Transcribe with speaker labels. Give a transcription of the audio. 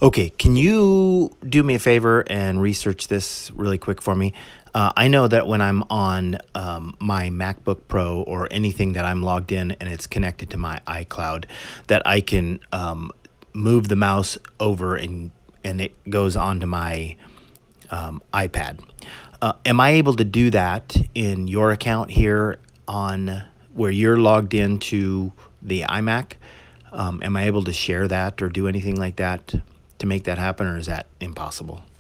Speaker 1: Okay, can you do me a favor and research this really quick for me? I know that when I'm on my MacBook Pro or anything that I'm logged in and it's connected to my iCloud, that I can move the mouse over and it goes onto my iPad. Am I able to do that in your account here on where you're logged into the iMac? Am I able to share that or do anything like that to make that happen, or is that impossible?